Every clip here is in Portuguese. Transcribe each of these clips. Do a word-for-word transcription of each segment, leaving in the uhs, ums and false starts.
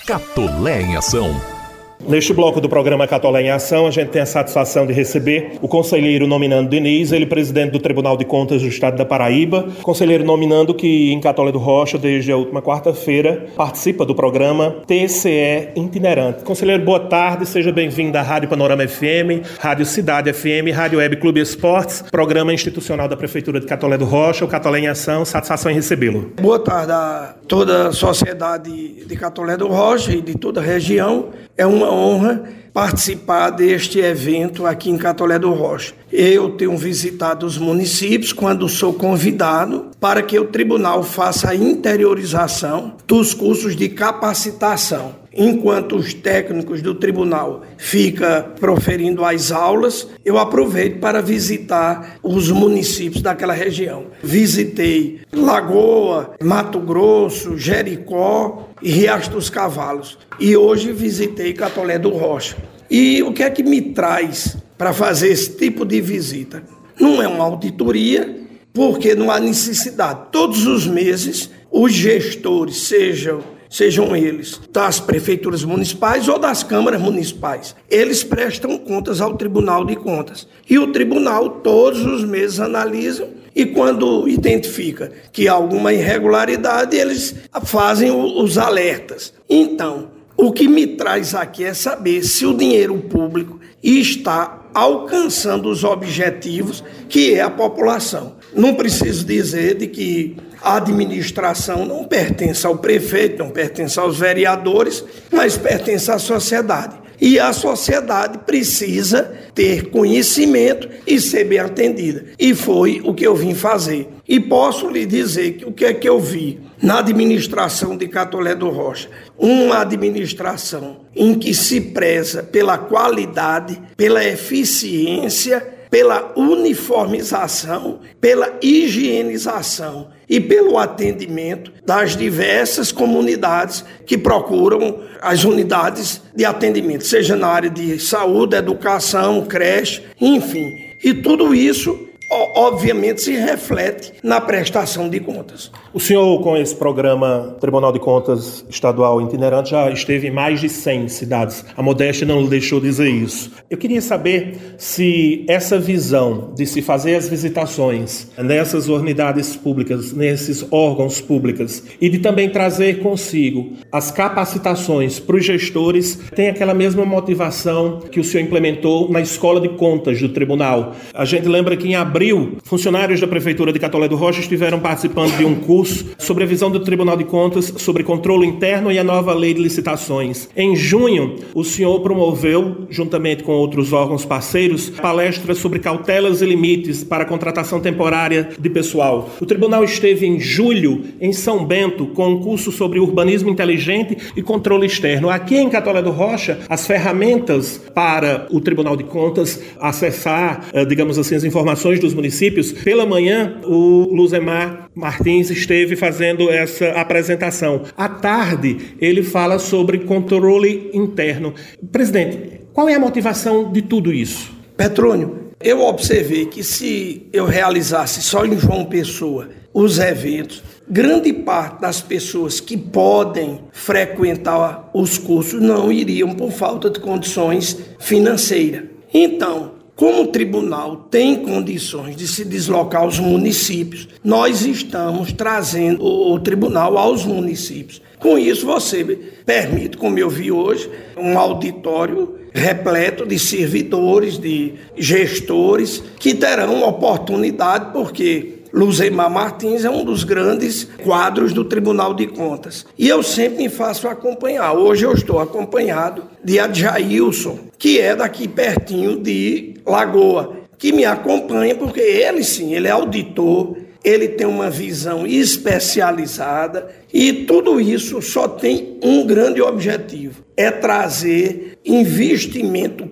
Catolé em Ação. Neste bloco do programa Catolé em Ação, a gente tem a satisfação de receber o conselheiro Nominando Diniz, ele presidente do Tribunal de Contas do Estado da Paraíba. Conselheiro Nominando que em Catolé do Rocha, desde a última quarta-feira, participa do programa T C E Itinerante. Conselheiro, boa tarde, seja bem-vindo à Rádio Panorama F M, Rádio Cidade F M, Rádio Web Clube Esportes, programa institucional da Prefeitura de Catolé do Rocha, o Catolé em Ação, satisfação em recebê-lo. Boa tarde a toda a sociedade de Catolé do Rocha e de toda a região. É uma honra participar deste evento aqui em Catolé do Rocha. Eu tenho visitado os municípios quando sou convidado para que o tribunal faça a interiorização dos cursos de capacitação. Enquanto os técnicos do tribunal ficam proferindo as aulas, eu aproveito para visitar os municípios daquela região. Visitei Lagoa, Mato Grosso, Jericó e Riacho dos Cavalos. E hoje visitei Catolé do Rocha. E o que é que me traz para fazer esse tipo de visita? Não é uma auditoria, porque não há necessidade. Todos os meses, os gestores, sejam, sejam eles das prefeituras municipais ou das câmaras municipais, eles prestam contas ao Tribunal de Contas. E o tribunal, todos os meses, analisa e quando identifica que há alguma irregularidade, eles fazem os alertas. Então, o que me traz aqui é saber se o dinheiro público está alcançando os objetivos que é a população. Não preciso dizer de que a administração não pertence ao prefeito, não pertence aos vereadores, mas pertence à sociedade. E a sociedade precisa ter conhecimento e ser bem atendida. E foi o que eu vim fazer. E posso lhe dizer que o que é que eu vi na administração de Catolé do Rocha? Uma administração em que se preza pela qualidade, pela eficiência, pela uniformização, pela higienização e pelo atendimento das diversas comunidades que procuram as unidades de atendimento, seja na área de saúde, educação, creche, enfim. E tudo isso, obviamente, se reflete na prestação de contas. O senhor, com esse programa Tribunal de Contas Estadual Itinerante, já esteve em mais de cem cidades. A modéstia não lhe deixou dizer isso. Eu queria saber se essa visão de se fazer as visitações nessas unidades públicas, nesses órgãos públicos, e de também trazer consigo as capacitações para os gestores, tem aquela mesma motivação que o senhor implementou na Escola de Contas do Tribunal. A gente lembra que em abril, funcionários da Prefeitura de Catolé do Rocha estiveram participando de um curso sobre a visão do Tribunal de Contas, sobre controle interno e a nova lei de licitações. Em junho, o senhor promoveu, juntamente com outros órgãos parceiros, palestras sobre cautelas e limites para a contratação temporária de pessoal. O tribunal esteve em julho, em São Bento, com um curso sobre urbanismo inteligente e controle externo. Aqui em Catolé do Rocha, as ferramentas para o Tribunal de Contas acessar, digamos assim, as informações dos municípios. Pela manhã, o Luzemar Martins esteve fazendo essa apresentação. À tarde, ele fala sobre controle interno. Presidente, qual é a motivação de tudo isso? Petrônio, eu observei que se eu realizasse só em João Pessoa os eventos, grande parte das pessoas que podem frequentar os cursos não iriam por falta de condições financeiras. Então, como o tribunal tem condições de se deslocar aos municípios, nós estamos trazendo o tribunal aos municípios. Com isso, você permite, como eu vi hoje, um auditório repleto de servidores, de gestores, que terão oportunidade, porque Luzemar Martins é um dos grandes quadros do Tribunal de Contas. E eu sempre me faço acompanhar. Hoje eu estou acompanhado de Adjailson, que é daqui pertinho de Lagoa, que me acompanha porque ele sim, ele é auditor, ele tem uma visão especializada e tudo isso só tem um grande objetivo, é trazer investimento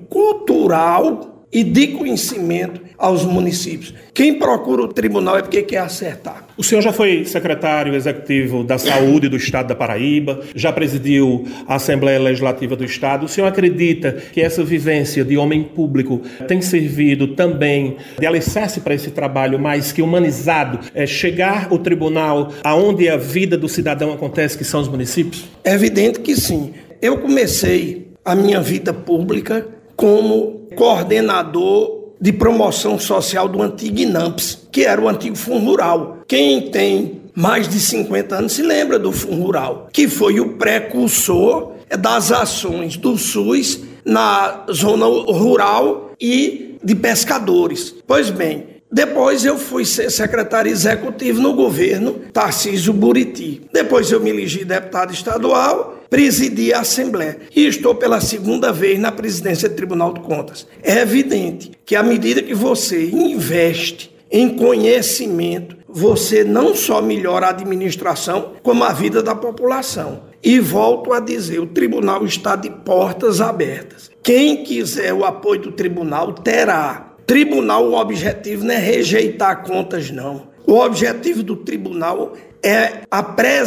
cultural e de conhecimento aos municípios. Quem procura o tribunal é porque quer acertar. O senhor já foi secretário executivo da Saúde do Estado da Paraíba, já presidiu a Assembleia Legislativa do Estado. O senhor acredita que essa vivência de homem público tem servido também de alicerce para esse trabalho mais que humanizado, é chegar ao tribunal aonde a vida do cidadão acontece, que são os municípios? É evidente que sim. eu comecei a minha vida pública como coordenador de promoção social do antigo INAMPS, que era o antigo Fundo Rural. Quem tem mais de cinquenta anos se lembra do Fundo Rural, que foi o precursor das ações do SUS na zona rural e de pescadores. Pois bem, depois eu fui ser secretário executivo no governo Tarcísio Buriti. Depois eu me elegi deputado estadual, presidi a Assembleia e estou pela segunda vez na presidência do Tribunal de Contas. É evidente que à medida que você investe em conhecimento, você não só melhora a administração, como a vida da população. E volto a dizer, o tribunal está de portas abertas. Quem quiser o apoio do tribunal, terá. Tribunal, o objetivo não é rejeitar contas, não. O objetivo do tribunal é a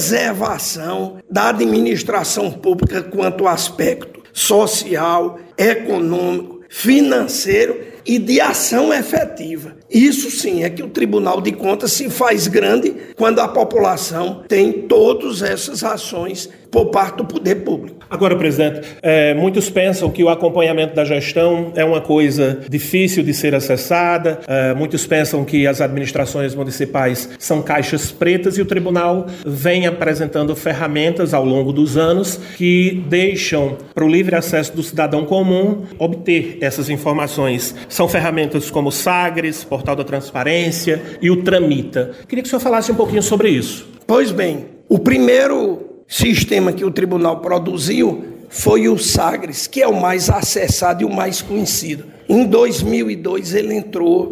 preservação da administração pública quanto ao aspecto social, econômico, financeiro e de ação efetiva. Isso sim é que o Tribunal de Contas se faz grande quando a população tem todas essas ações por parte do poder público. Agora, presidente, é, muitos pensam que o acompanhamento da gestão é uma coisa difícil de ser acessada, é, muitos pensam que as administrações municipais são caixas pretas e o tribunal vem apresentando ferramentas ao longo dos anos que deixam para o livre acesso do cidadão comum obter essas informações. São ferramentas como o Sagres, Portal da Transparência e o Tramita. Queria que o senhor falasse um pouquinho sobre isso. Pois bem, o primeiro sistema que o tribunal produziu foi o Sagres, que é o mais acessado e o mais conhecido. Em dois mil e dois ele entrou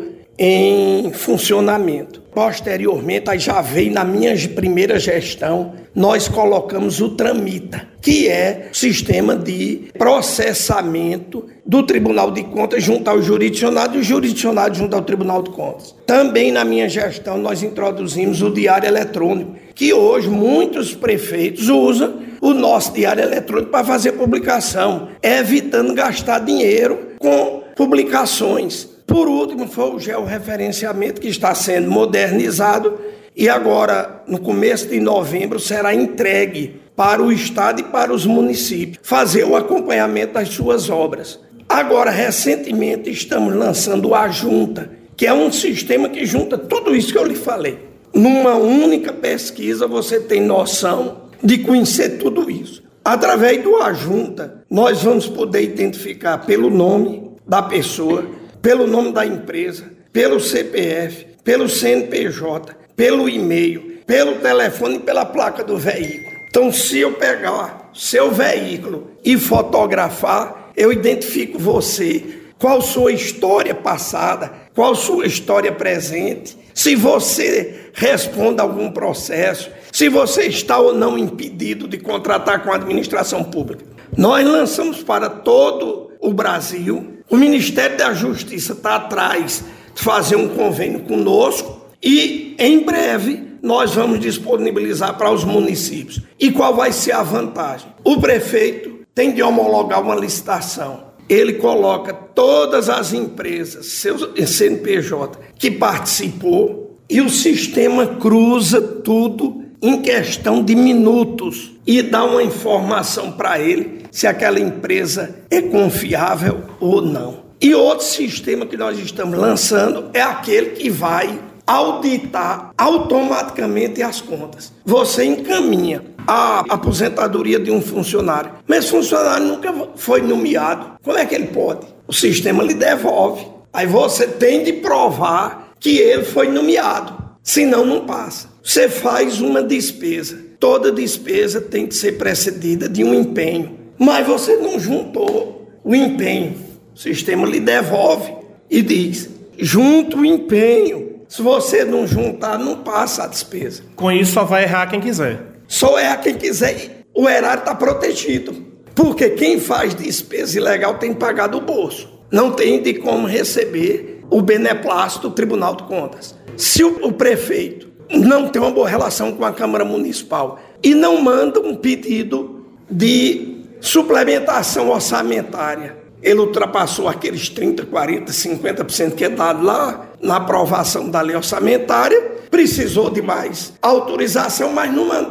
em funcionamento. Posteriormente, aí já veio na minha primeira gestão, nós colocamos o Tramita, que é o sistema de processamento do Tribunal de Contas junto ao jurisdicionado e o jurisdicionado junto ao Tribunal de Contas. Também na minha gestão nós introduzimos o diário eletrônico, que hoje muitos prefeitos usam o nosso diário eletrônico para fazer publicação, evitando gastar dinheiro com publicações. Por último, foi o georreferenciamento que está sendo modernizado e agora, no começo de novembro, será entregue para o Estado e para os municípios fazer o acompanhamento das suas obras. Agora, recentemente, estamos lançando o Ajunta, que é um sistema que junta tudo isso que eu lhe falei. Numa única pesquisa, você tem noção de conhecer tudo isso. Através do Ajunta, nós vamos poder identificar pelo nome da pessoa, pelo nome da empresa, pelo C P F, pelo C N P J, pelo e-mail, pelo telefone e pela placa do veículo. Então, se eu pegar seu veículo e fotografar, eu identifico você, qual sua história passada, qual sua história presente, se você responde a algum processo, se você está ou não impedido de contratar com a administração pública. Nós lançamos para todo o Brasil. O Ministério da Justiça está atrás de fazer um convênio conosco e, em breve, nós vamos disponibilizar para os municípios. E qual vai ser a vantagem? O prefeito tem de homologar uma licitação. Ele coloca todas as empresas, seus C N P J, que participou e o sistema cruza tudo em questão de minutos e dá uma informação para ele se aquela empresa é confiável ou não. E outro sistema que nós estamos lançando é aquele que vai auditar automaticamente as contas. Você encaminha a aposentadoria de um funcionário, mas esse funcionário nunca foi nomeado. Como é que ele pode? O sistema lhe devolve. Aí você tem de provar que ele foi nomeado, senão não passa. Você faz uma despesa. Toda despesa tem que ser precedida de um empenho. Mas você não juntou o empenho. O sistema lhe devolve e diz, junta o empenho. Se você não juntar, não passa a despesa. Com isso, só vai errar quem quiser. Só erra quem quiser. O erário está protegido. Porque quem faz despesa ilegal tem que pagar do bolso. Não tem de como receber o beneplácito do Tribunal de Contas. Se o, o prefeito não tem uma boa relação com a Câmara Municipal e não manda um pedido de suplementação orçamentária, ele ultrapassou aqueles trinta, quarenta, cinquenta por cento que é dado lá na aprovação da lei orçamentária, precisou de mais autorização, mas não mandou.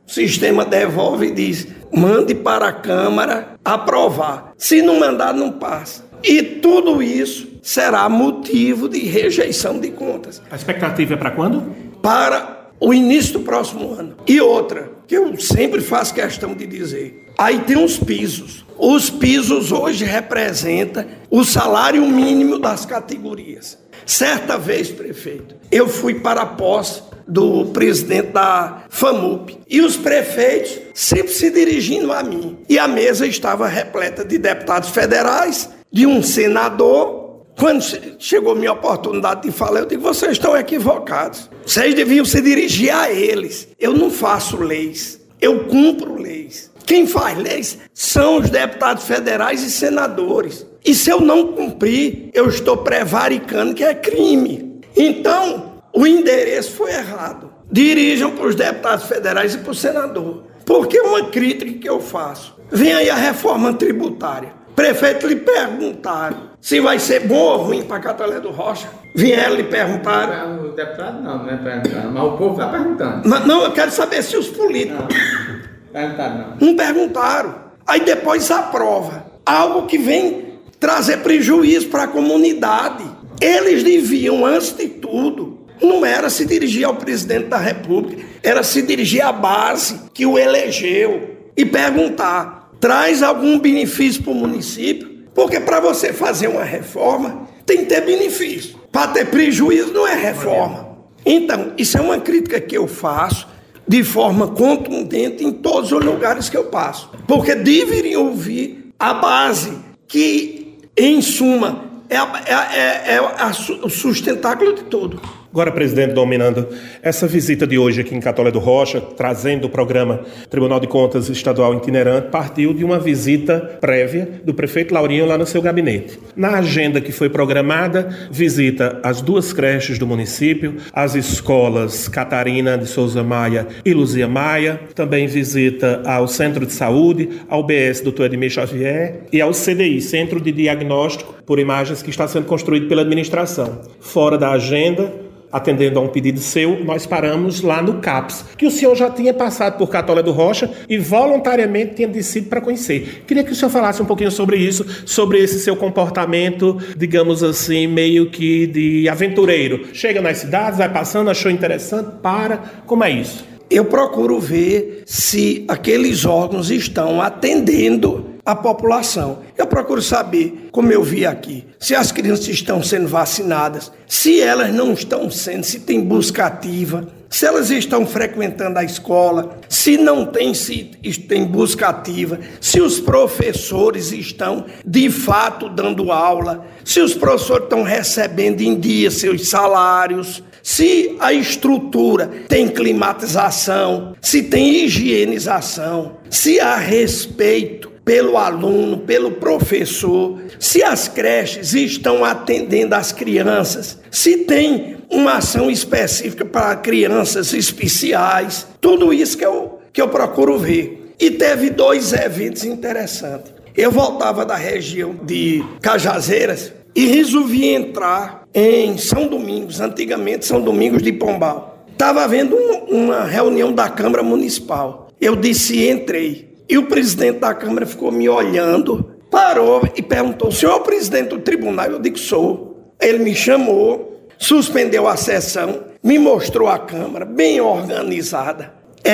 o sistema devolve e diz, mande para a Câmara aprovar. Se não mandar, não passa. E tudo isso será motivo de rejeição de contas. A expectativa é para quando? Para o início do próximo ano. E outra, que eu sempre faço questão de dizer, aí tem os pisos. Os pisos hoje representam o salário mínimo das categorias. Certa vez, prefeito, eu fui para a posse do presidente da FAMUP. E os prefeitos sempre se dirigindo a mim. E a mesa estava repleta de deputados federais, de um senador. Quando chegou minha oportunidade de falar, eu digo, vocês estão equivocados. Vocês deviam se dirigir a eles. Eu não faço leis, eu cumpro leis. Quem faz leis são os deputados federais e senadores. E se eu não cumprir, eu estou prevaricando que é crime. Então, o endereço foi errado. Dirijam para os deputados federais e para o senador. Porque uma crítica que eu faço. Vem aí a reforma tributária. Prefeito lhe perguntaram se vai ser bom ou ruim para Catolé do Rocha. Vieram lhe perguntar. O deputado não, não é perguntando, mas o povo está perguntando. Mas, não, eu quero saber se os políticos. Não, perguntaram não. Não perguntaram. Aí depois aprova. Algo que vem trazer prejuízo para a comunidade. Eles deviam, antes de tudo, não era se dirigir ao presidente da República, era se dirigir à base que o elegeu e perguntar, traz algum benefício para o município? Porque para você fazer uma reforma, tem que ter benefício. Para ter prejuízo não é reforma. Então, isso é uma crítica que eu faço de forma contundente em todos os lugares que eu passo. Porque deveriam ouvir a base que, em suma, é, a, é, é, é a, o sustentáculo de tudo. Agora, presidente, dominando essa visita de hoje aqui em Catolé do Rocha, trazendo o programa Tribunal de Contas Estadual Itinerante, partiu de uma visita prévia do prefeito Laurinho lá no seu gabinete. Na agenda que foi programada, visita às duas creches do município, as escolas Catarina de Souza Maia e Luzia Maia, também visita ao Centro de Saúde, ao B S doutor Edmir Xavier e ao C D I, Centro de Diagnóstico por Imagens, que está sendo construído pela administração. Fora da agenda, atendendo a um pedido seu, nós paramos lá no CAPS, que o senhor já tinha passado por Catolé do Rocha e voluntariamente tinha descido para conhecer. Queria que o senhor falasse um pouquinho sobre isso, sobre esse seu comportamento, digamos assim, meio que de aventureiro. Chega nas cidades, vai passando, achou interessante, para. Como é isso? Eu procuro ver se aqueles órgãos estão atendendo a população. Eu procuro saber, como eu vi aqui, se as crianças estão sendo vacinadas, se elas não estão sendo, se tem busca ativa, se elas estão frequentando a escola, se não tem, se tem busca ativa, se os professores estão de fato dando aula, se os professores estão recebendo em dia seus salários, se a estrutura tem climatização, se tem higienização, se há respeito pelo aluno, pelo professor, se as creches estão atendendo as crianças, se tem uma ação específica para crianças especiais, tudo isso que eu, que eu procuro ver. E teve dois eventos interessantes. Eu voltava da região de Cajazeiras e resolvi entrar em São Domingos, antigamente São Domingos de Pombal. Estava havendo um, uma reunião da Câmara Municipal. Eu disse e entrei. E o presidente da Câmara ficou me olhando, parou e perguntou, senhor é o presidente do tribunal? Eu digo, sou. Ele me chamou, suspendeu a sessão, me mostrou a Câmara, bem organizada,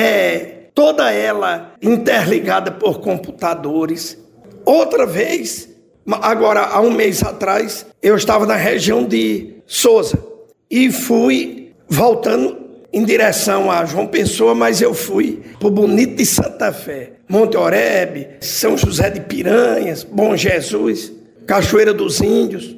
é, toda ela interligada por computadores. Outra vez, agora há um mês atrás, eu estava na região de Souza e fui voltando em direção a João Pessoa, mas eu fui para o Bonito de Santa Fé, Monte Oreb, São José de Piranhas, Bom Jesus, Cachoeira dos Índios,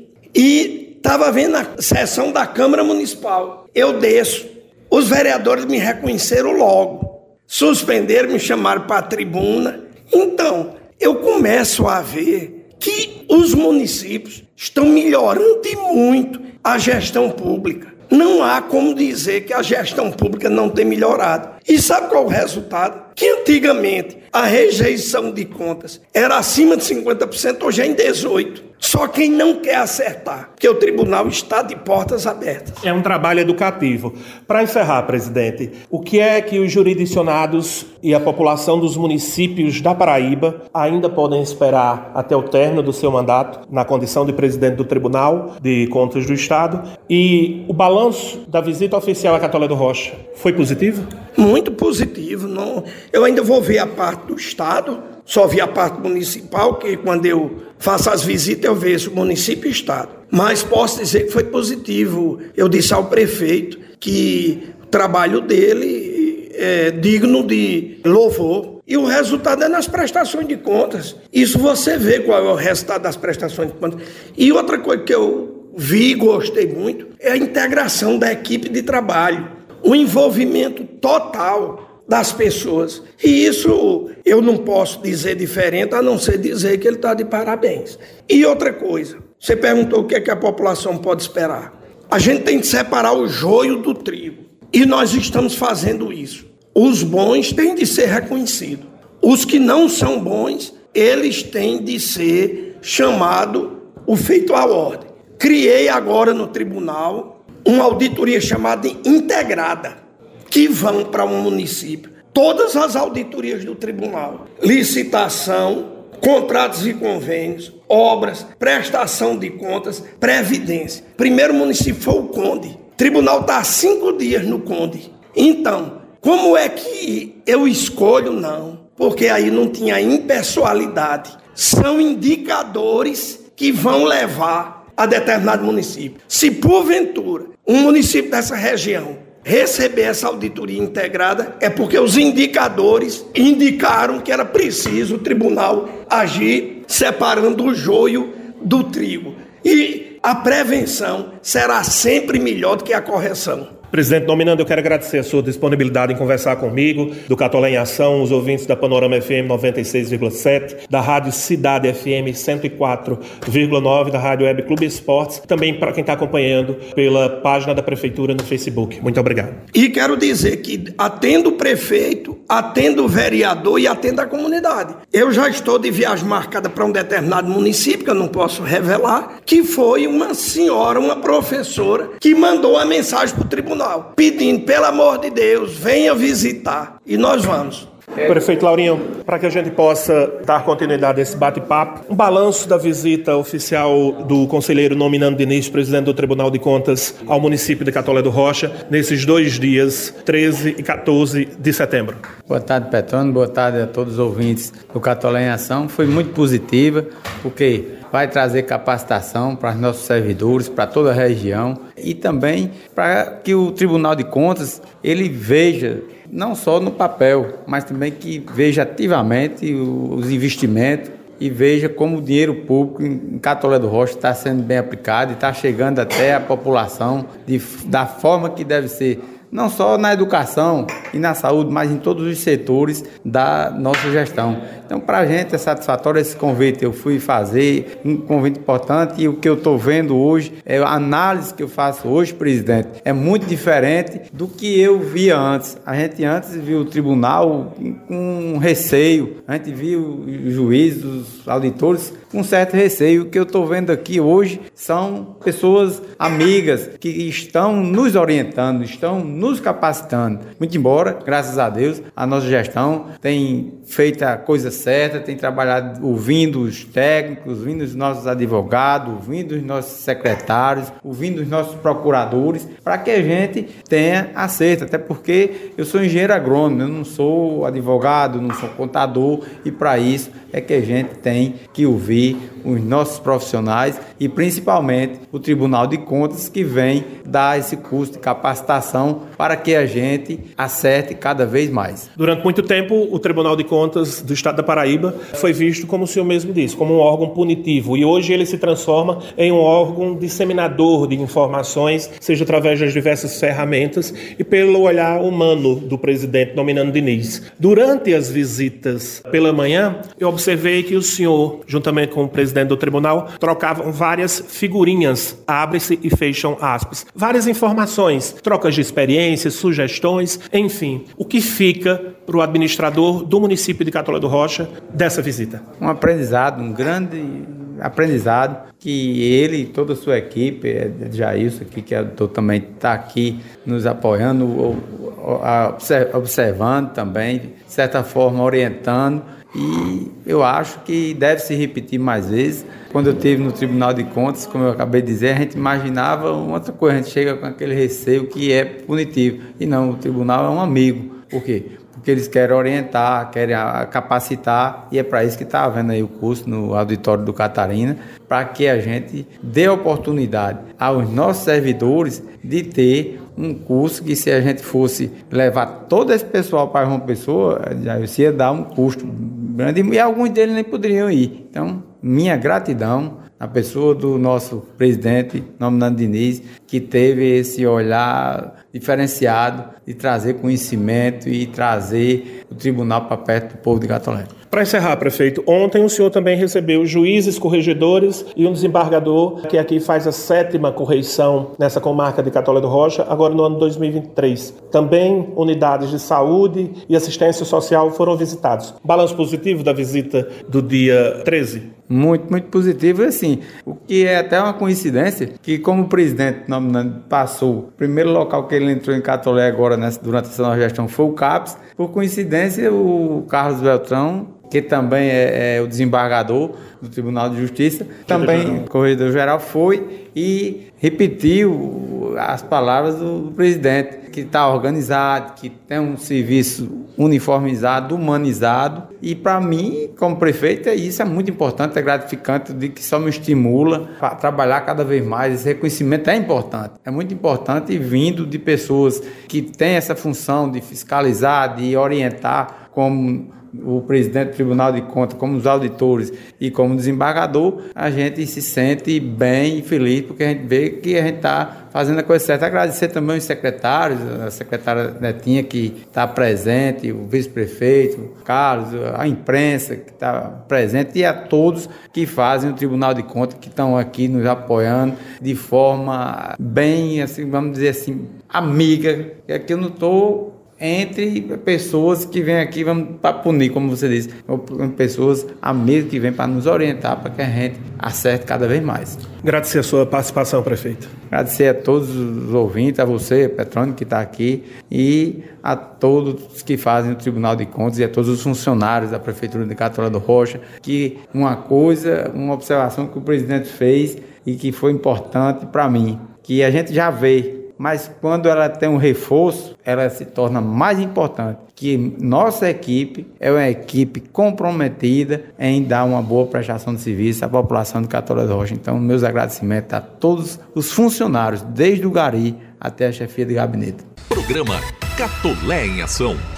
e estava vendo a sessão da Câmara Municipal. Eu desço, os vereadores me reconheceram logo, suspenderam, me chamaram para a tribuna. Então, eu começo a ver que os municípios estão melhorando e muito a gestão pública. Não há como dizer que a gestão pública não tem melhorado. E sabe qual é o resultado? Que antigamente a rejeição de contas era acima de cinquenta por cento, hoje é em dezoito por cento. Só quem não quer acertar, porque o tribunal está de portas abertas. É um trabalho educativo. Para encerrar, presidente, o que é que os jurisdicionados e a população dos municípios da Paraíba ainda podem esperar até o término do seu mandato, na condição de presidente do Tribunal de Contas do Estado? E o balanço da visita oficial a Catolé do Rocha foi positivo? Muito positivo. Não, eu ainda vou ver a parte do Estado, só vi a parte municipal, que quando eu faço as visitas eu vejo o município e o Estado. Mas posso dizer que foi positivo. Eu disse ao prefeito que o trabalho dele é digno de louvor. E o resultado é nas prestações de contas. Isso você vê qual é o resultado das prestações de contas. E outra coisa que eu vi e gostei muito é a integração da equipe de trabalho. O envolvimento total das pessoas. E isso eu não posso dizer diferente, a não ser dizer que ele está de parabéns. E outra coisa, você perguntou o que é que a população pode esperar. A gente tem que separar o joio do trigo. E nós estamos fazendo isso. Os bons têm de ser reconhecidos. Os que não são bons, eles têm de ser chamados o feito à ordem. Criei agora no tribunal uma auditoria chamada integrada, que vão para um município. Todas as auditorias do tribunal, licitação, contratos e convênios, obras, prestação de contas, previdência. Primeiro município foi o Conde. O tribunal está há cinco dias no Conde. Então, como é que eu escolho? Não, porque aí não tinha impessoalidade. São indicadores que vão levar a determinado município. Se porventura um município dessa região receber essa auditoria integrada, é porque os indicadores indicaram que era preciso o tribunal agir separando o joio do trigo. E a prevenção será sempre melhor do que a correção. Presidente nominando, eu quero agradecer a sua disponibilidade em conversar comigo, do Catolé em Ação, os ouvintes da Panorama F M noventa e seis vírgula sete, da Rádio Cidade F M cento e quatro vírgula nove, da Rádio Web Clube Esportes, também para quem está acompanhando pela página da Prefeitura no Facebook. Muito obrigado. E quero dizer que atendo o prefeito, atendo o vereador e atendo a comunidade. Eu já estou de viagem marcada para um determinado município, que eu não posso revelar, que foi uma senhora, uma professora, que mandou a mensagem para o tribunal, pedindo, pelo amor de Deus, venha visitar. E nós vamos. Prefeito Laurinho, para que a gente possa dar continuidade a esse bate-papo, um balanço da visita oficial do conselheiro Nominando Diniz, presidente do Tribunal de Contas, ao município de Catolé do Rocha, nesses dois dias, treze e quatorze de setembro. Boa tarde, Petrônio. Boa tarde a todos os ouvintes do Catolé em Ação. Foi muito positiva, porque vai trazer capacitação para os nossos servidores, para toda a região, e também para que o Tribunal de Contas ele veja, não só no papel, mas também que veja ativamente os investimentos e veja como o dinheiro público em Catolé do Rocha está sendo bem aplicado e está chegando até a população de, da forma que deve ser, não só na educação e na saúde, mas em todos os setores da nossa gestão. Então, para a gente é satisfatório esse convite. Eu fui fazer um convite importante e o que eu estou vendo hoje, é a análise que eu faço hoje, presidente, é muito diferente do que eu via antes. A gente antes viu o tribunal com receio, a gente viu os juízes, os auditores com certo receio. O que eu estou vendo aqui hoje são pessoas amigas que estão nos orientando, estão nos capacitando. Muito embora, graças a Deus, a nossa gestão tem feito a coisa certa, tem trabalhado ouvindo os técnicos, ouvindo os nossos advogados, ouvindo os nossos secretários, ouvindo os nossos procuradores, para que a gente tenha acerto, até porque eu sou engenheiro agrônomo, eu não sou advogado, não sou contador, e para isso é que a gente tem que ouvir os nossos profissionais e principalmente o Tribunal de Contas, que vem dar esse curso de capacitação para que a gente acerte cada vez mais. Durante muito tempo, o Tribunal de Contas do Estado da Paraíba foi visto, como o senhor mesmo disse, como um órgão punitivo, e hoje ele se transforma em um órgão disseminador de informações, seja através das diversas ferramentas e pelo olhar humano do presidente Nominando Diniz. Durante as visitas pela manhã, eu observei observei que o senhor, juntamente com o presidente do tribunal, trocavam várias figurinhas, abre-se e fecham aspas. Várias informações, trocas de experiências, sugestões, enfim. O que fica para o administrador do município de Catolé do Rocha dessa visita? Um aprendizado, um grande aprendizado que ele e toda a sua equipe, é Jailson aqui, que é, também está aqui nos apoiando, observando também, de certa forma orientando, e eu acho que deve se repetir mais vezes. Quando eu estive no Tribunal de Contas, como eu acabei de dizer, a gente imaginava uma outra coisa, a gente chega com aquele receio que é punitivo, e não, o tribunal é um amigo. Por quê? Porque eles querem orientar, querem capacitar, e é para isso que está havendo aí o curso no auditório do Catarina, para que a gente dê oportunidade aos nossos servidores de ter um curso que, se a gente fosse levar todo esse pessoal para uma pessoa, já ia dar um custo grande, e alguns deles nem poderiam ir. Então, minha gratidão à pessoa do nosso presidente, Nominando Diniz, que teve esse olhar diferenciado de trazer conhecimento e trazer o tribunal para perto do povo de Catolé. Para encerrar, prefeito, ontem o senhor também recebeu juízes, corregedores e um desembargador que aqui faz a sétima correição nessa comarca de Catolé do Rocha, agora no ano dois mil e vinte e três. Também unidades de saúde e assistência social foram visitados. Balanço positivo da visita do dia treze? Muito, muito positivo. E assim, o que é até uma coincidência, que como o presidente nominando passou, o primeiro local que ele entrou em Catolé agora, nessa, durante essa nova gestão, foi o CAPES. Por coincidência, o Carlos Beltrão, que também é, é o desembargador do Tribunal de Justiça, também corregedor geral, foi e repetiu as palavras do presidente, que está organizado, que tem um serviço uniformizado, humanizado, e para mim, como prefeito, isso é muito importante, é gratificante, de que só me estimula a trabalhar cada vez mais. Esse reconhecimento é importante, é muito importante, e vindo de pessoas que têm essa função de fiscalizar, de orientar, como o presidente do Tribunal de Contas, como os auditores e como desembargador, a gente se sente bem e feliz, porque a gente vê que a gente está fazendo a coisa certa. Agradecer também os secretários, a secretária Netinha, que está presente, o vice-prefeito, o Carlos, a imprensa que está presente, e a todos que fazem o Tribunal de Contas, que estão aqui nos apoiando de forma bem, assim, vamos dizer assim, amiga, que aqui eu não estou entre pessoas que vêm aqui vamos para punir, como você disse, pessoas amigas que vêm para nos orientar, para que a gente acerte cada vez mais. Agradecer a sua participação, prefeito. Agradecer a todos os ouvintes, a você, Petrônio, que está aqui, e a todos que fazem o Tribunal de Contas e a todos os funcionários da Prefeitura de Catolé do Rocha, que uma coisa, uma observação que o presidente fez e que foi importante para mim, que a gente já vê, mas quando ela tem um reforço, ela se torna mais importante, que nossa equipe é uma equipe comprometida em dar uma boa prestação de serviço à população de Catolé do Rocha. Então, meus agradecimentos a todos os funcionários, desde o Gari até a chefia de gabinete. Programa Catolé em Ação.